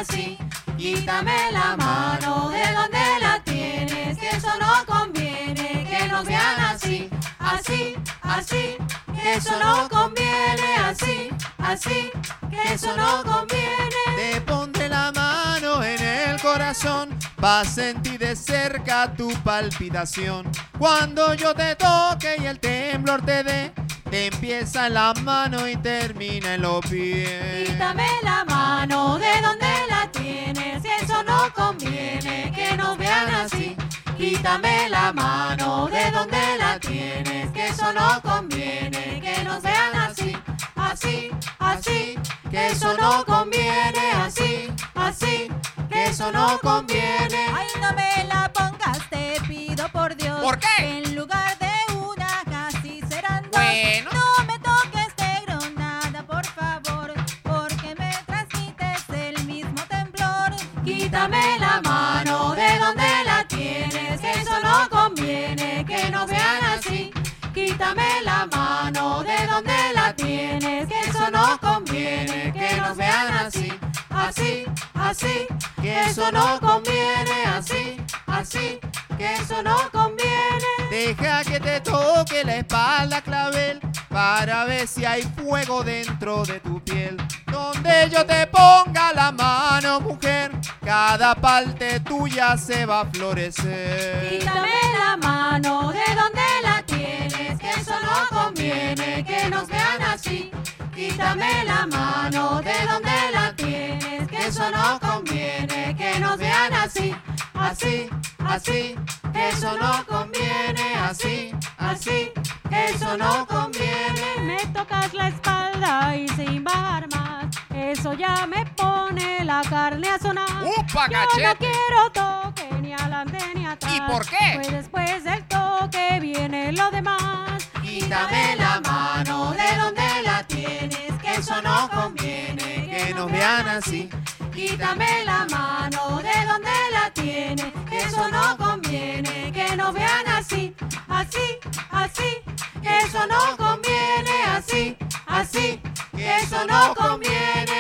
así. Quítame la mano de donde la tienes, que eso no conviene, que nos vean así, así, así, que eso no conviene, así, así, que eso no conviene. Te pondré la mano en el corazón, pa' sentir de cerca tu palpitación. Cuando yo te toque y el temblor te dé, te empieza en la mano y termina en los pies. Quítame la mano de donde la tienes, que eso no conviene, que nos vean así. Quítame la mano de donde la tienes, que eso no conviene, que nos vean así, así, así, que eso no conviene, así, así, que eso no conviene. Ay, no me la pongas, te pido por Dios. ¿Por qué? En lugar de una casi serán dos. Bueno. No me toques de granada, por favor, porque me transmites el mismo temblor. Quítame la mano de donde la tienes, que eso no conviene, que nos vean así. Quítame la mano de donde la tienes, que eso no conviene, que nos vean así, así, así, que eso no conviene, así, así, que eso no conviene. Deja que te toque la espalda, clavel, para ver si hay fuego dentro de tu piel. Donde yo te ponga la mano, mujer, cada parte tuya se va a florecer. Quítame la mano de donde la tienes, que eso no conviene, que nos vean así. Quítame la mano de donde la tienes, que eso no conviene, que nos vean así, así, así, que eso no conviene, así, así, que eso no conviene. Me tocas la espalda y sin bajar más, eso ya me pone la carne a sonar. ¡Upa, Yo no cachete! quiero toque ni adelante ni atrás. ¿Y por qué? Pues después del toque viene lo demás. Quítame la mano de donde la tienes, que eso no conviene, que nos vean así. Quítame la mano de donde la tienes, que eso no conviene, que nos vean así, así, así, que eso no conviene, así, así, que eso no conviene,